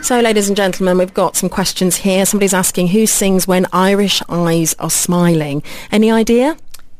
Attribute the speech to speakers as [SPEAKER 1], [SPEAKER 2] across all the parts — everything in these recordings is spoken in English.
[SPEAKER 1] So, ladies and gentlemen, we've got some questions here. Somebody's asking, who sings When Irish Eyes Are Smiling? Any idea?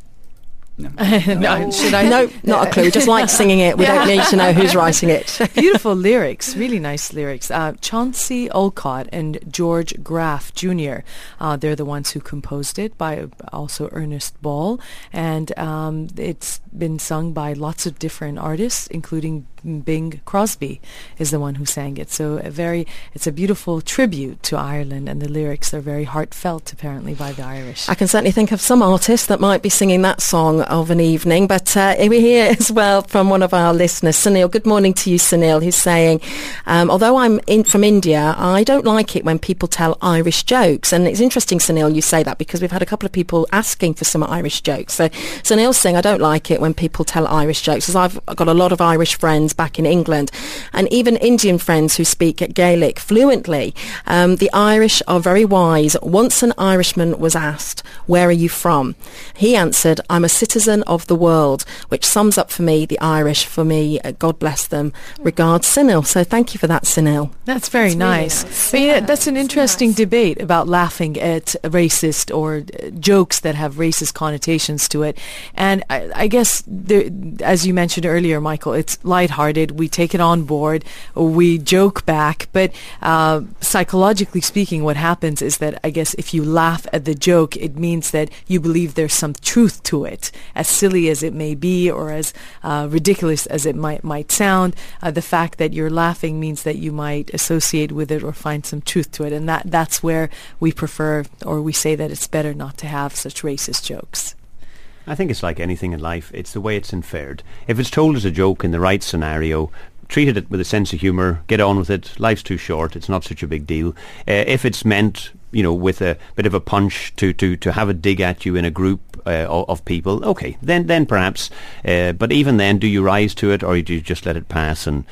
[SPEAKER 2] No.
[SPEAKER 3] No, should I?
[SPEAKER 1] No, not a clue. Just like singing it. We don't need to know who's writing it.
[SPEAKER 3] Beautiful lyrics, really nice lyrics. Chauncey Olcott and George Graff Jr. They're the ones who composed it, by also Ernest Ball, and it's been sung by lots of different artists, including Bing Crosby is the one who sang it. So it's a beautiful tribute to Ireland, and the lyrics are very heartfelt, apparently, by the Irish.
[SPEAKER 1] I can certainly think of some artists that might be singing that song of an evening, but we hear as well from one of our listeners, Sunil. Good morning to you, Sunil, who's saying, although I'm from India, I don't like it when people tell Irish jokes. And it's interesting, Sunil, you say that, because we've had a couple of people asking for some Irish jokes. So Sunil's saying, I don't like it when people tell Irish jokes, as I've got a lot of Irish friends back in England, and even Indian friends who speak Gaelic fluently. The Irish are very wise. Once an Irishman was asked, where are you from? He answered, I'm a citizen of the world, which sums up for me the Irish. For me, God bless them. Regards, Sunil. So thank you for that, Sunil.
[SPEAKER 3] That's very nice.
[SPEAKER 1] Really nice.
[SPEAKER 3] But yeah, that's an interesting debate about laughing at racist or jokes that have racist connotations to it. And I guess, as you mentioned earlier, Michael, it's lighthearted. We take it on board. We joke back. But psychologically speaking, what happens is that, I guess, if you laugh at the joke, it means that you believe there's some truth to it. As silly as it may be, or as ridiculous as it might sound, the fact that you're laughing means that you might associate with it or find some truth to it. And that's where we prefer, or we say that it's better not to have such racist jokes.
[SPEAKER 4] I think it's like anything in life. It's the way it's inferred. If it's told as a joke in the right scenario, treated it with a sense of humour, get on with it. Life's too short. It's not such a big deal. If it's meant, with a bit of a punch to have a dig at you in a group of people, okay, then perhaps. But even then, do you rise to it, or do you just let it pass? And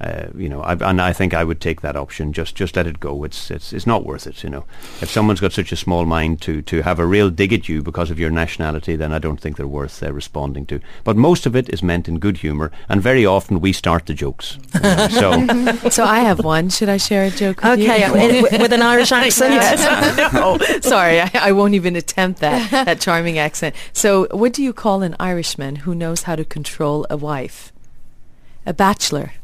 [SPEAKER 4] I think I would take that option. Just let it go. It's not worth it. If someone's got such a small mind to have a real dig at you because of your nationality, then I don't think they're worth responding to. But most of it is meant in good humour, and very often we start the jokes.
[SPEAKER 3] So I have one. Should I share a joke with you?
[SPEAKER 1] Okay, with an Irish accent?
[SPEAKER 3] Yes. No, sorry, I won't even attempt that charming accent. So what do you call an Irishman who knows how to control a wife? A bachelor.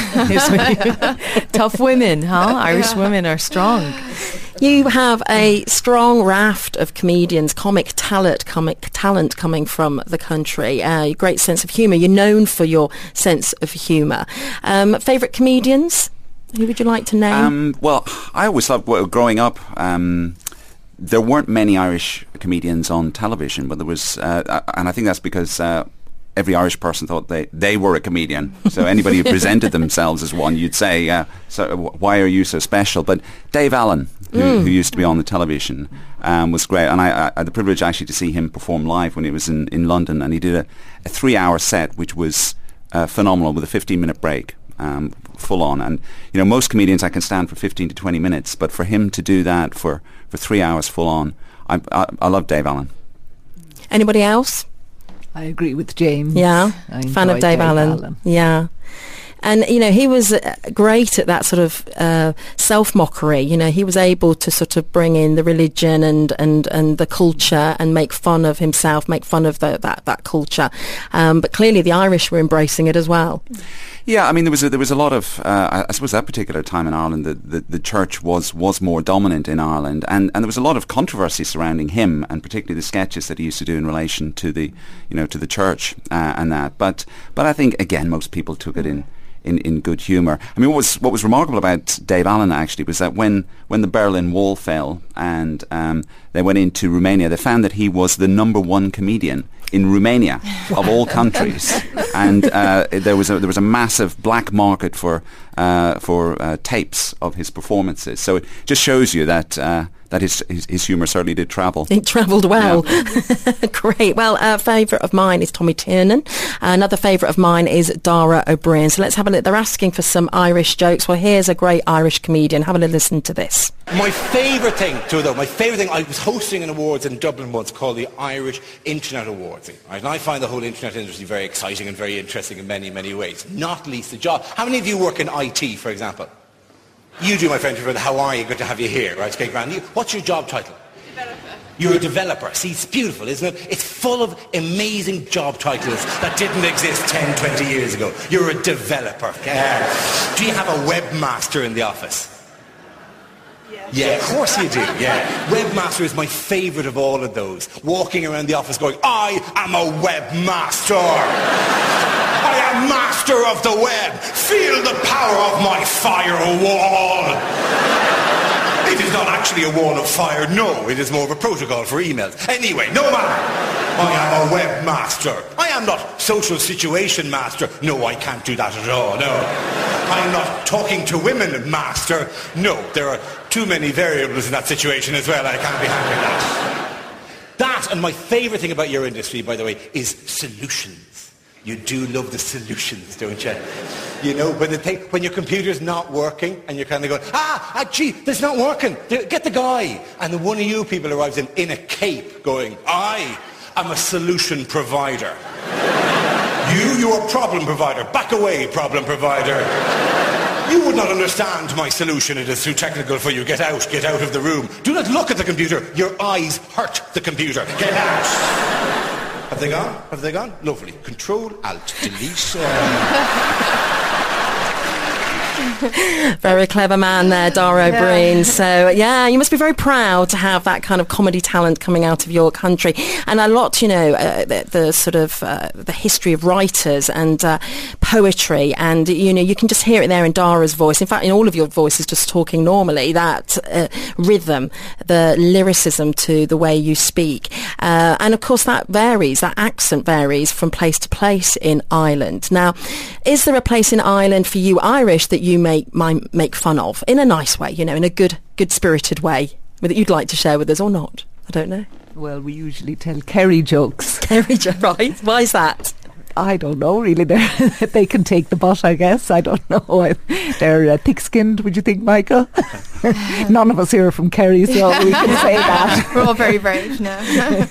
[SPEAKER 3] Tough women, huh? Irish women are strong.
[SPEAKER 1] You have a strong raft of comedians, comic talent coming from the country. Great sense of humour. You're known for your sense of humour. Favourite comedians? Who would you like to name?
[SPEAKER 2] Well, I always loved growing up. There weren't many Irish comedians on television, but there was, and I think that's because every Irish person thought they were a comedian. So anybody who presented themselves as one, you'd say, so why are you so special? But Dave Allen, who used to be on the television, was great. And I had the privilege actually to see him perform live when he was in London. And he did a 3-hour set, which was phenomenal, with a 15-minute break. Full on. And most comedians I can stand for 15 to 20 minutes, but for him to do that for 3 hours full on, I love Dave Allen.
[SPEAKER 1] Anybody else?
[SPEAKER 5] I agree with James.
[SPEAKER 1] Yeah,
[SPEAKER 5] I
[SPEAKER 1] fan of Dave Allen. Yeah. And, he was great at that sort of self-mockery. He was able to sort of bring in the religion and the culture and make fun of himself, make fun of that culture. But clearly the Irish were embracing it as well.
[SPEAKER 2] Yeah, I mean, there was a lot of, I suppose that particular time in Ireland, the church was more dominant in Ireland, and there was a lot of controversy surrounding him, and particularly the sketches that he used to do in relation to the church and that. But I think, again, most people took it in good humour. I mean, what was remarkable about Dave Allen actually was that when the Berlin Wall fell and they went into Romania, they found that he was the number one comedian in Romania of all countries, and there was a massive black market for tapes of his performances. So it just shows you that his humour certainly did travel.
[SPEAKER 1] It travelled well. Yeah. Great. Well, a favourite of mine is Tommy Tiernan. Another favourite of mine is Dara O'Brien. So let's have a look. They're asking for some Irish jokes. Well, here's a great Irish comedian. Have a listen to this.
[SPEAKER 6] My favourite thing, I was hosting an awards in Dublin once called the Irish Internet Awards. Right? And I find the whole internet industry very exciting and very interesting in many, many ways, not least the job. How many of you work in IT, for example? You do, my friend. How are you? Good to have you here. Right, okay, grand. What's your job title? Developer. You're a developer. See, it's beautiful, isn't it? It's full of amazing job titles that didn't exist 10, 20 years ago. You're a developer. Do you have a webmaster in the office? Yeah, of course you do, yeah. Webmaster is my favourite of all of those. Walking around the office going, I am a webmaster. I am master of the web. Feel the power of my firewall. It is not actually a wall of fire, no. It is more of a protocol for emails. Anyway, no matter. I am a webmaster. I am not social situation master. No, I can't do that at all, no. I am not talking to women master. No, there are too many variables in that situation as well. I can't be handling that. That, and my favourite thing about your industry, by the way, is solutions. You do love the solutions, don't you? You know, when your computer's not working and you're kind of going, gee, this not working. Get the guy. And then one of you people arrives in a cape going, I am a solution provider. You're a problem provider. Back away, problem provider. You would not understand my solution. It is too technical for you. Get out of the room. Do not look at the computer. Your eyes hurt the computer. Get out. Have they gone? Have they gone? Lovely. Control, Alt, Delete.
[SPEAKER 1] Very clever man there, Dara O'Brien. So, yeah, you must be very proud to have that kind of comedy talent coming out of your country. And a lot, you know, the sort of the history of writers and poetry. And, you know, you can just hear it there in Dara's voice. In fact, in all of your voices, just talking normally, that rhythm, the lyricism to the way you speak. And, of course, that accent varies from place to place in Ireland. Now, is there a place in Ireland for you Irish that you make fun of in a nice way, you know, in a good spirited way that you'd like to share with us or not? I don't know.
[SPEAKER 5] Well, we usually tell Kerry jokes.
[SPEAKER 1] Kerry jokes, right? Why is that?
[SPEAKER 5] I don't know, really. They can take the butt, I guess. I don't know. They're thick-skinned, would you think, Michael? None of us here are from Kerry, so we can say that.
[SPEAKER 7] We're all very brave now.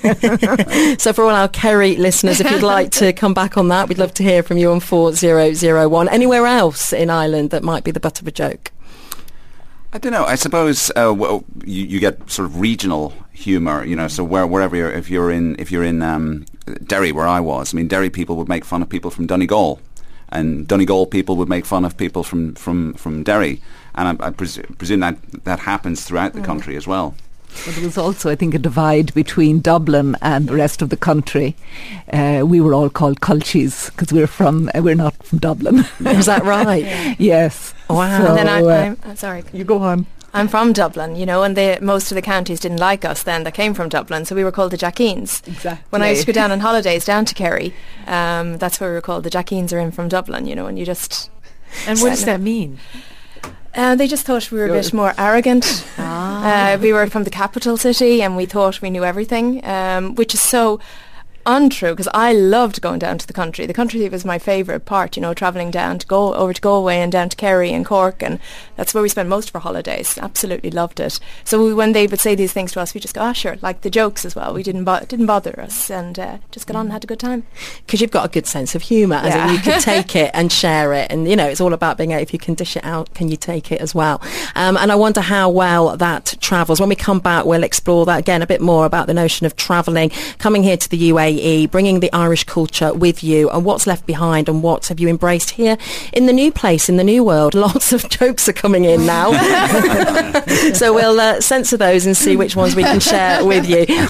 [SPEAKER 1] So for all our Kerry listeners, if you'd like to come back on that, we'd love to hear from you on 4001. Anywhere else in Ireland that might be the butt of a joke?
[SPEAKER 2] I don't know. I suppose you get sort of regional humour, you know. So wherever if you're in Derry, where I was, I mean, Derry people would make fun of people from Donegal, and Donegal people would make fun of people from Derry, and I presume that happens throughout the country as well.
[SPEAKER 5] Well, there was also, I think, a divide between Dublin and the rest of the country. We were all called Culchies because we're not from Dublin.
[SPEAKER 1] Is that right? Yeah.
[SPEAKER 5] Yes.
[SPEAKER 1] Wow.
[SPEAKER 5] So,
[SPEAKER 7] and then I'm sorry.
[SPEAKER 5] You go on.
[SPEAKER 7] I'm from Dublin, you know, and most of the counties didn't like us then that came from Dublin, so we were called the Jackeens.
[SPEAKER 5] Exactly.
[SPEAKER 7] When I used to go down on holidays down to Kerry, that's where we were called. The Jackeens are in from Dublin, you know, and you just...
[SPEAKER 3] And what does that mean?
[SPEAKER 7] They just thought we were a bit more arrogant. We were from the capital city and we thought we knew everything, which is so untrue, because I loved going down to the country. The country was my favourite part, you know, travelling down to over to Galway and down to Kerry and Cork, and that's where we spent most of our holidays. Absolutely loved it. So when they would say these things to us, we just go, sure, like the jokes as well. We didn't bother us, and just got on and had a good time.
[SPEAKER 1] Because you've got a good sense of humour, as in you can take it and share it, and, you know, it's all about being able, if you can dish it out, can you take it as well? And I wonder how well that travels. When we come back, we'll explore that again, a bit more about the notion of travelling, coming here to the UAE, bringing the Irish culture with you, and what's left behind and what have you embraced here in the new place, in the new world. Lots of jokes are coming in now. So we'll censor those and see which ones we can share with you.